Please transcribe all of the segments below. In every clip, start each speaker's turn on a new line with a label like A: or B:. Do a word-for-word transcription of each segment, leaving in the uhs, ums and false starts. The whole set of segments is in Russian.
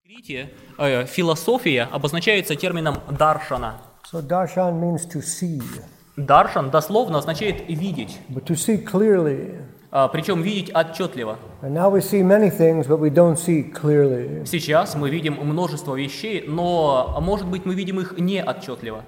A: Иврите, э, философия обозначается термином даршана.
B: So darshan means to see,
A: Даршан дословно означает видеть,
B: but to see clearly.
A: а, причем видеть отчетливо.
B: And now we see many things, but we don't see clearly.
A: Сейчас мы видим множество вещей, но, может быть, мы видим их не отчетливо.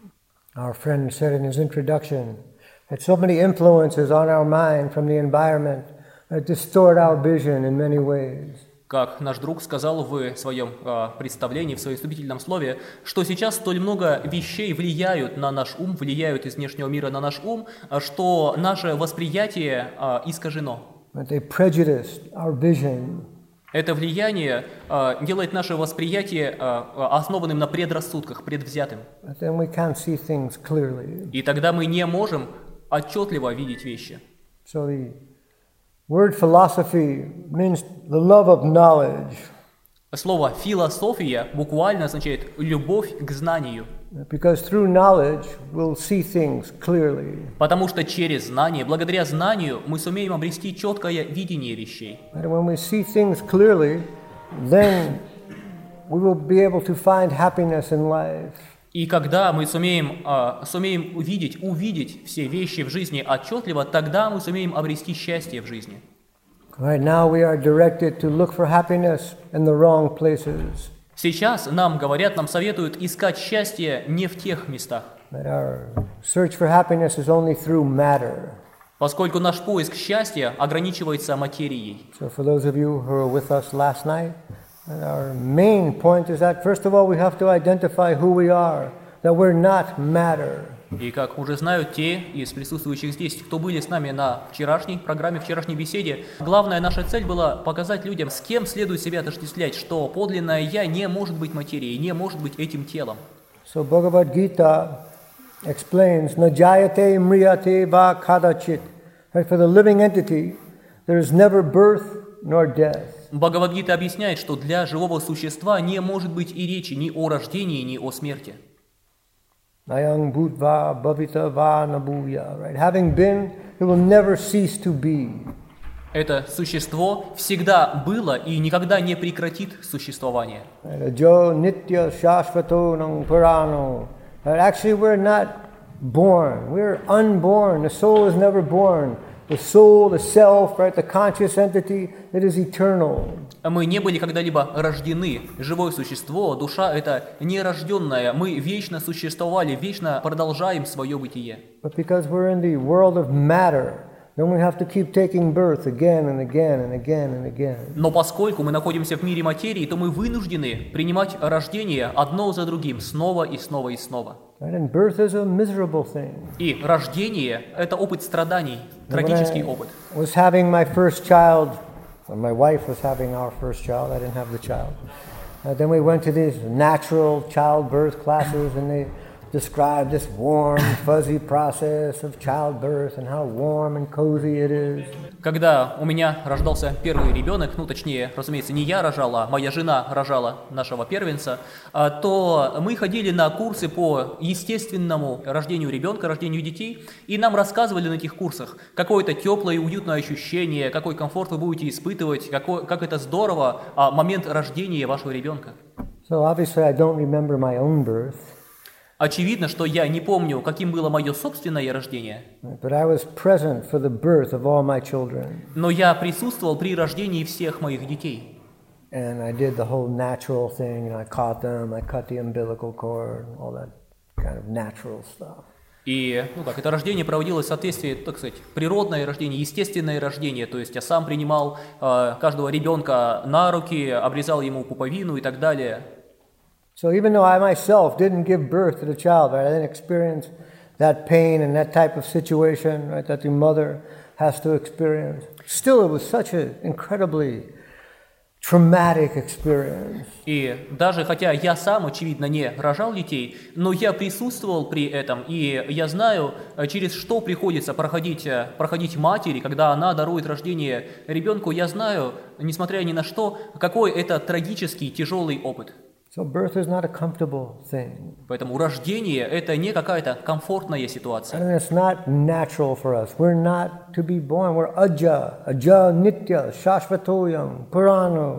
B: Our friend said in his introduction that so many influences on our mind from the environment that distort our vision in many ways.
A: Как наш друг сказал в своем э, представлении, в своем вступительном слове, что сейчас столь много вещей влияют на наш ум, влияют из внешнего мира на наш ум, э, что наше восприятие э, искажено.
B: That they prejudiced our vision.
A: Это влияние э, делает наше восприятие э, основанным на предрассудках, предвзятым.
B: But then we can't see things clearly.
A: И тогда мы не можем отчетливо видеть вещи.
B: So the word philosophy means the love of knowledge.
A: Слово «философия» буквально означает «любовь к знанию».
B: Because through knowledge we'll see things clearly.
A: Потому что через знание, благодаря знанию, мы сумеем обрести четкое видение вещей.
B: And when we see things clearly, then we will be able to find happiness in life.
A: И когда мы сумеем, э, сумеем увидеть, увидеть все вещи в жизни отчетливо, тогда мы сумеем обрести счастье в жизни.
B: Right now we are directed to look for happiness in the wrong places.
A: Сейчас нам говорят, нам советуют искать счастье не в тех местах.
B: That our search for happiness is only through matter.
A: Поскольку наш поиск счастья ограничивается материей.
B: So for those of you who were with us last night, our main point is that first of all we have to identify who we are, that we're not matter.
A: И как уже знают те из присутствующих здесь, кто были с нами на вчерашней программе, вчерашней беседе, главная наша цель была показать людям, с кем следует себя отождествлять, что подлинное «я» не может быть материей, не может быть этим телом.
B: So Bhagavad Gita explains, Najayate mriyate va kadachit. Right, for the living entity, there is never birth nor death.
A: Бхагавад-гита объясняет, что для живого существа не может быть и речи ни о рождении, ни о смерти.
B: Nayang bhutva bhavita va nabhuya. Right, having been, it will never cease to be.
A: Это существо всегда было и никогда не прекратит существование.
B: Jo nitya shashvato nang purano. Actually, we're not born. We're unborn. The soul is never born. The soul, the self, right, the conscious entity, it is eternal.
A: Мы не были когда-либо рождены. Живое существо, душа — это нерожденное. Мы вечно существовали, вечно продолжаем свое бытие.
B: But because we're in the world of matter, then we have to keep taking birth again and again and again and again.
A: Но поскольку мы находимся в мире материи, то мы вынуждены принимать рождение одно за другим, снова и снова и снова.
B: Right? And birth is a miserable thing.
A: И рождение — это опыт страданий, трагический опыт.
B: I was having my first child, when my wife was having our first child, I didn't have the child. Uh, then we went to these natural childbirth classes, and they described this warm, fuzzy process of childbirth and how warm and cozy it is.
A: Когда у меня рождался первый ребенок, ну точнее, разумеется, не я рожала, а моя жена рожала нашего первенца, то мы ходили на курсы по естественному рождению ребенка, рождению детей, и нам рассказывали на этих курсах какое-то теплое и уютное ощущение, какой комфорт вы будете испытывать, какой, как это здорово, момент рождения вашего ребенка.
B: So obviously I don't remember my own birth.
A: Очевидно, что я не помню, каким было мое собственное рождение.
B: But I was present for the birth of all my children.
A: Но я присутствовал при рождении всех моих детей.
B: And I did the whole natural thing, and I caught them, I cut the umbilical cord, all that kind of natural stuff.
A: И, ну как, это рождение проводилось в соответствии, так сказать, природное рождение, естественное рождение, то есть я сам принимал э, каждого ребенка на руки, обрезал ему пуповину и так далее.
B: So even though I myself didn't give birth to the child, right, I didn't experience that pain and that type of situation, right, that the mother has to experience. Still, it was such an incredibly traumatic experience.
A: И даже хотя я сам, очевидно, не рожал детей, но я присутствовал при этом, и я знаю, через что приходится проходить, проходить матери, когда она дарует рождение ребенку. Я знаю, несмотря ни на что, какой это трагический, тяжелый опыт.
B: So birth is not a comfortable thing.
A: Поэтому рождение — это не какая-то комфортная ситуация.
B: And it's not natural for us. We're not to be born. We're aja, aja nitya, shashvatoyam, purano.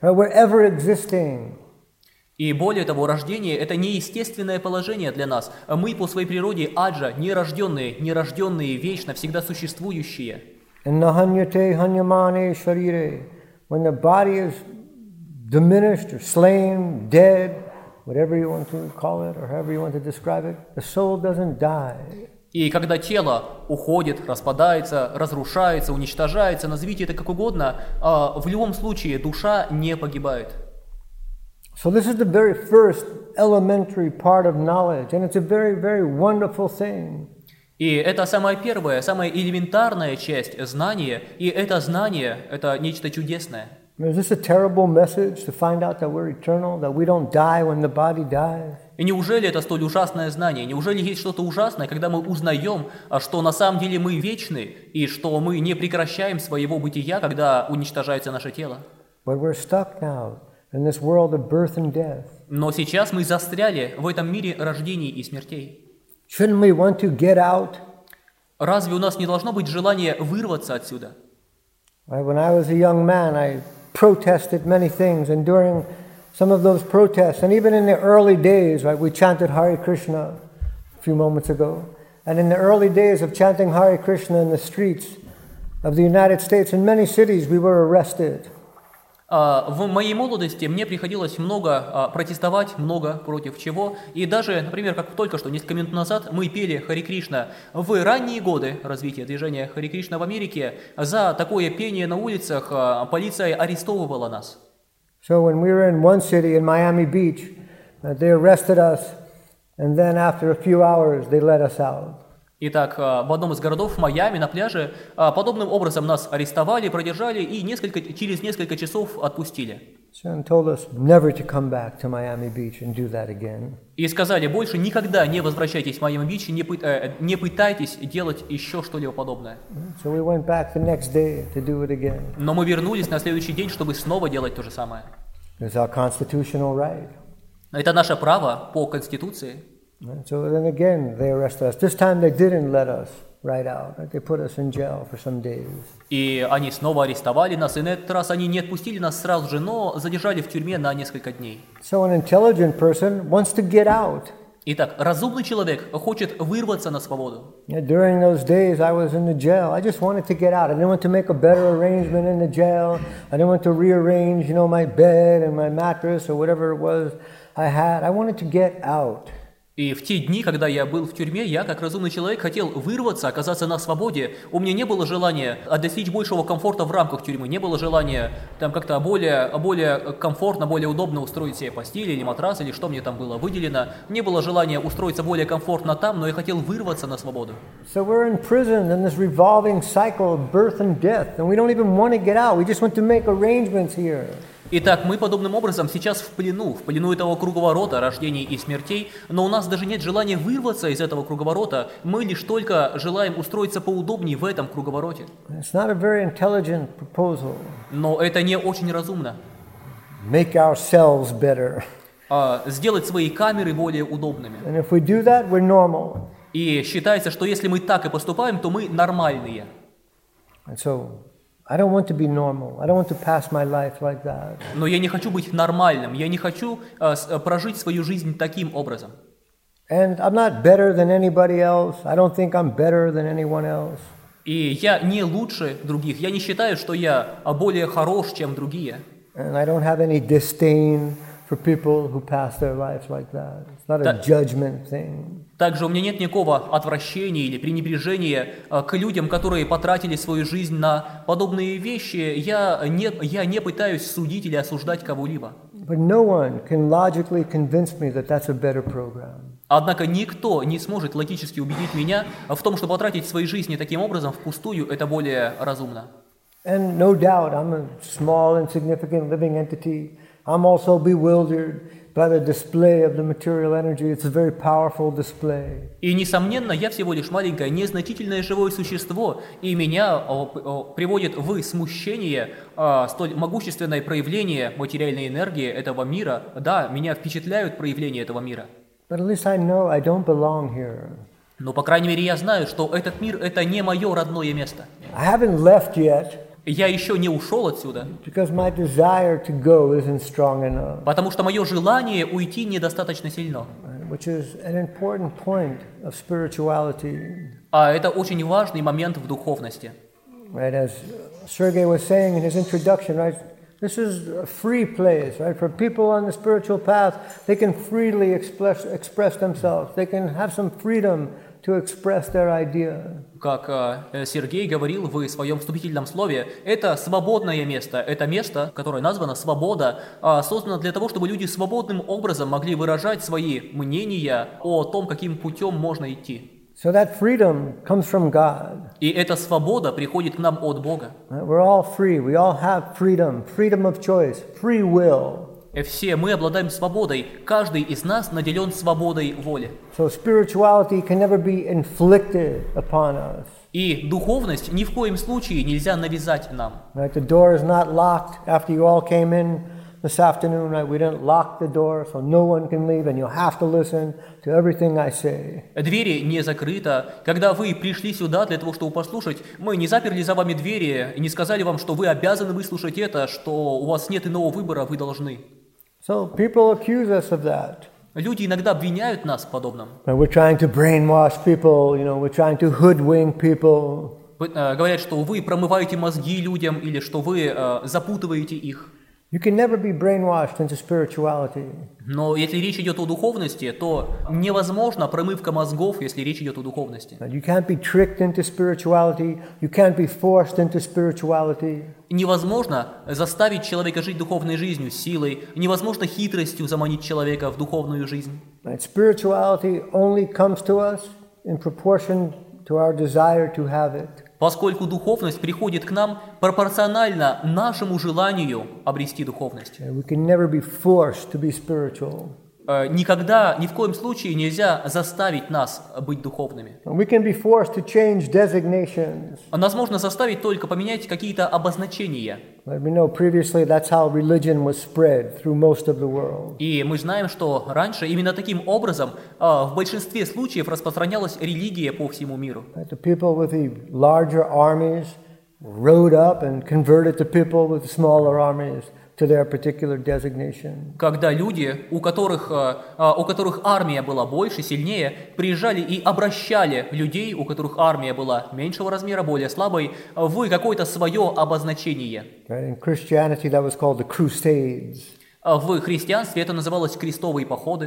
B: Right? We're ever existing.
A: И более того, рождение – это неестественное положение для нас. Мы по своей природе аджа, нерожденные, нерожденные, вечно, всегда существующие.
B: Nahanyate hanyamane sharire. When the body is diminished or slain, dead, whatever you want to call it or however you want to describe it, the soul doesn't die.
A: И когда тело уходит, распадается, разрушается, уничтожается, назовите это как угодно, в любом случае душа не погибает.
B: So this is the very first elementary part of knowledge, and it's a very, very wonderful thing.
A: И это самая первая, самая элементарная часть знания, и это знание – это нечто чудесное.
B: Is this a terrible message to find out that we're eternal, that we don't die when the body dies?
A: И неужели это столь ужасное знание? Неужели есть что-то ужасное, когда мы узнаем, что на самом деле мы вечны, и что мы не прекращаем своего бытия, когда уничтожается наше тело?
B: But we're stuck now in this world of birth and death.
A: Но сейчас мы застряли в этом мире рождений и смертей.
B: Shouldn't we want to get out?
A: Разве у нас не должно быть желания вырваться отсюда?
B: When I was a young man, I protested many things, and during some of those protests, and even in the early days, right, we chanted Hare Krishna a few moments ago, and in the early days of chanting Hare Krishna in the streets of the United States, in many cities, we were arrested.
A: В моей молодости мне приходилось много протестовать, много против чего. И даже, например, как только что, несколько минут назад, мы пели Харе Кришна. В ранние годы развития движения Харе Кришна в Америке за такое пение на улицах полиция арестовывала нас.
B: So when we were in one city in Miami Beach, they arrested us, and then after a few hours they let us out.
A: Итак, в одном из городов, в Майами, на пляже, подобным образом нас арестовали, продержали и несколько, через несколько часов отпустили. И сказали, больше никогда не возвращайтесь в Майами-Бич, не, э, не пытайтесь делать еще что-либо подобное.
B: So we went back the next day to do it again.
A: Но мы вернулись на следующий день, чтобы снова делать то же самое.
B: It's our constitutional right.
A: Это наше право по Конституции.
B: So then again they arrested us. This time they didn't let us right out. They put us in jail for some days.
A: И они снова арестовали нас, и на этот раз они не отпустили нас сразу же, но задержали в тюрьме на несколько дней.
B: So an intelligent person wants to get out.
A: Итак, разумный человек хочет вырваться на свободу.
B: Yeah, during those days I was in the jail. I just wanted to get out. I didn't want to make a better arrangement in the jail. I didn't want to rearrange, you know, my bed and my mattress or whatever it was I had. I wanted to get out.
A: И в те дни, когда я был в тюрьме, я, как разумный человек, хотел вырваться, оказаться на свободе. У меня не было желания достичь большего комфорта в рамках тюрьмы, не было желания там как-то более, более комфортно, более удобно устроить себе постель или матрас, или что мне там было выделено. Не было желания устроиться более комфортно там, но я хотел вырваться на свободу.
B: So we're imprisoned in this revolving cycle of birth and death, and we don't even want to get out. We just want to make arrangements here.
A: Итак, мы подобным образом сейчас в плену, в плену этого круговорота рождений и смертей, но у нас даже нет желания вырваться из этого круговорота, мы лишь только желаем устроиться поудобнее в этом круговороте.
B: It's not a very intelligent proposal.
A: Но это не очень разумно.
B: Make ourselves better.
A: А, сделать свои камеры более удобными.
B: And if we do that, we're normal.
A: И считается, что если мы так и поступаем, то мы нормальные.
B: And so I don't want to be normal. I don't want to pass my life like that.
A: Но я не хочу быть нормальным. Я не хочу uh, прожить свою жизнь таким образом.
B: And I'm not better than anybody else. I don't think I'm better than anyone else.
A: И я не лучше других. Я не считаю, что я более хорош, чем другие.
B: And I don't have any disdain for people who pass their lives like that. It's not a judgment thing.
A: Также у меня нет никакого отвращения или пренебрежения к людям, которые потратили свою жизнь на подобные вещи. Я не, я не пытаюсь судить или осуждать кого-либо.
B: But no one can logically convince me that that's a better program.
A: Однако никто не сможет логически убедить меня в том, что потратить свои жизни таким образом впустую, это более разумно.
B: And no doubt, I'm a small, insignificant living entity. I'm also bewildered by the display of the material energy. It's a very powerful display.
A: И, несомненно, я всего лишь маленькое, незначительное живое существо, и меня о, о, приводит в смущение о, столь могущественное проявление материальной энергии этого мира. Да, меня впечатляют проявления этого мира.
B: But at least I know I don't belong here.
A: Но, по крайней мере, я знаю, что этот мир – это не мое родное место.
B: I haven't left yet.
A: Я еще не ушел отсюда,
B: because my desire to go isn't strong enough.
A: потому что мое желание уйти недостаточно сильно.
B: Which is an important point of spirituality.
A: А это очень важный момент в духовности.
B: Right, as Sergey was saying in his introduction, right, this is a free place, right? For people on the spiritual path, they can freely express, express themselves. They can have some freedom to express their idea.
A: Как э, Сергей говорил в своем вступительном слове, это свободное место, это место, которое названо «Свобода», э, создано для того, чтобы люди свободным образом могли выражать свои мнения о том, каким путем можно идти.
B: So that freedom comes from God.
A: И эта свобода приходит к нам от Бога.
B: We're all free. We all have freedom, freedom of choice, free will.
A: Все мы обладаем свободой. Каждый из нас наделен свободой воли.
B: So spirituality can never be inflicted upon us.
A: И духовность ни в коем случае нельзя навязать нам.
B: Right? The door is not locked after you all came in this afternoon. Right? We didn't lock the door, so no one can leave, and you have to listen to everything I say.
A: Двери не закрыты. Когда вы пришли сюда для того, чтобы послушать, мы не заперли за вами двери и не сказали вам, что вы обязаны выслушать это, что у вас нет иного выбора, вы должны.
B: So people accuse us of that.
A: Люди иногда обвиняют нас в подобном.
B: We're trying to brainwash people, you know, we're trying to hoodwink people.
A: Говорят, что вы промываете мозги людям или что вы э, запутываете их.
B: You can never be brainwashed into spirituality.
A: Но если речь идет о духовности, то невозможно промывка мозгов, если речь идет о духовности.
B: You can't be tricked into spirituality. You can't be forced into spirituality.
A: Невозможно заставить человека жить духовной жизнью силой, невозможно хитростью заманить человека в духовную жизнь.
B: Spirituality only comes to us in proportion to our desire to have it.
A: Поскольку духовность приходит к нам пропорционально нашему желанию обрести духовность.
B: We can never be forced to be spiritual.
A: Никогда, ни в коем случае нельзя заставить нас быть духовными.
B: We can be forced to change designations.
A: Нас можно заставить только поменять какие-то обозначения.
B: We know previously that's how religion was spread through most of the world.
A: И мы знаем, что раньше именно таким образом в большинстве случаев распространялась религия по всему миру.
B: The people with the larger armies rode up and converted the people with the smaller armies to their particular designation.
A: Когда люди, у которых, у которых армия была больше, сильнее, приезжали и обращали людей, у которых армия была меньшего размера, более слабой, в какое-то свое обозначение.
B: Right? In Christianity that was called the Crusades.
A: В христианстве это называлось крестовые походы.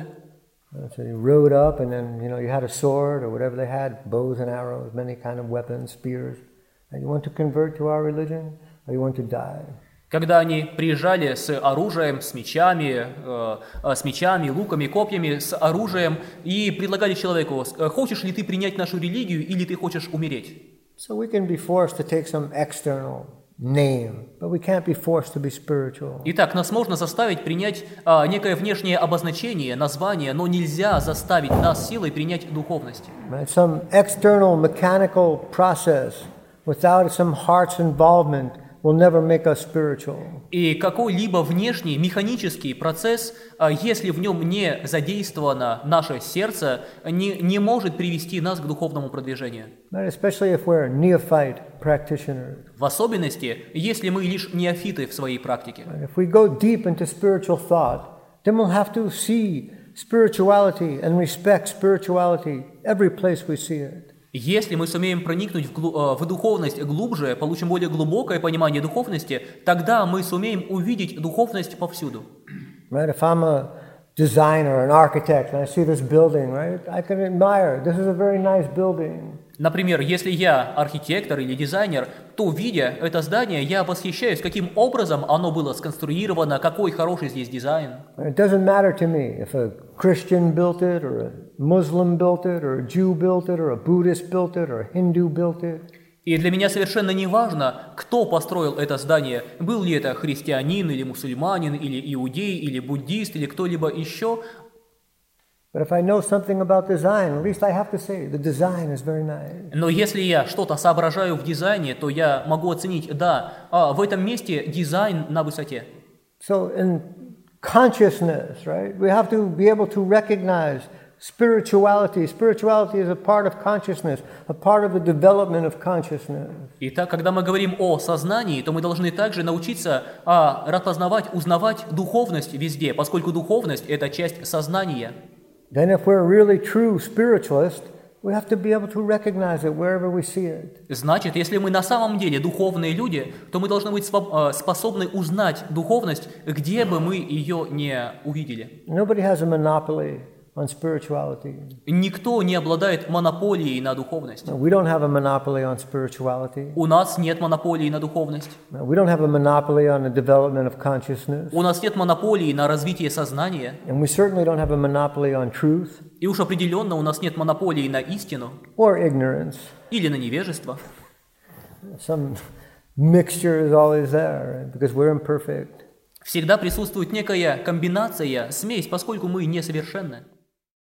B: So you rode up and then, you know, you had a sword or whatever they had, bows and arrows, many kind of weapons, spears. And you want to convert to our religion or you want to die?
A: Когда они приезжали с оружием, с мечами, э, с мечами, луками, копьями, с оружием и предлагали человеку: хочешь ли ты принять нашу религию или ты хочешь умереть?
B: So we can be forced to take some external name, but we can't be forced to be spiritual.
A: Итак, нас можно заставить принять э, некое внешнее обозначение, название, но нельзя заставить нас силой принять духовность.
B: Right? Some external mechanical process without some heart's involvement will never make us spiritual.
A: И какой-либо внешний механический процесс, если в нем не задействовано наше сердце, не, не может привести нас к духовному продвижению.
B: Especially if we're neophyte practitioners.
A: В особенности, если мы лишь неофиты в своей практике.
B: If we go deep into spiritual thought, then we'll have to see spirituality and respect spirituality every place we see it.
A: Если мы сумеем проникнуть в, глу- в духовность глубже, получим более глубокое понимание духовности, тогда мы сумеем увидеть духовность повсюду.
B: Right? If I'm a designer, an architect, and I see this building, right, I can admire. This is a very nice building.
A: Например, если я архитектор или дизайнер, то, видя это здание, я восхищаюсь, каким образом оно было сконструировано, какой хороший здесь дизайн.
B: It doesn't matter to me if a Christian built it, or a Muslim built it, or a Jew built it, or a Buddhist built it, or a Hindu built it.
A: И для меня совершенно не важно, кто построил это здание, был ли это христианин, или мусульманин, или иудей, или буддист, или кто-либо еще.
B: But if I know something about design, at least I have to say the design is very nice.
A: Но если я что-то соображаю в дизайне, то я могу оценить, да, а, в этом месте дизайн на высоте.
B: So in consciousness, right, we have to be able to recognize Spirituality. Spirituality is a part of consciousness, a part of the development of consciousness.
A: Итак, когда мы говорим о сознании, то мы должны также научиться а, распознавать, узнавать духовность везде, поскольку духовность – это часть сознания.
B: Then if we're really true spiritualists, we have to be able to recognize it wherever we see it.
A: Значит, если мы на самом деле духовные люди, то мы должны быть способны узнать духовность, где бы мы ее не увидели.
B: Nobody has a monopoly on spirituality.
A: Никто не обладает монополией на духовность.
B: We don't have a monopoly on spirituality.
A: У нас нет монополии на духовность.
B: We don't have a monopoly on the development of consciousness.
A: У нас нет монополии на развитие сознания.
B: And we certainly don't have a monopoly on truth.
A: И уж определенно у нас нет монополии на истину
B: or ignorance.
A: Или на невежество.
B: Some mixture is always there because we're imperfect.
A: Всегда присутствует некая комбинация, смесь, поскольку мы несовершенны.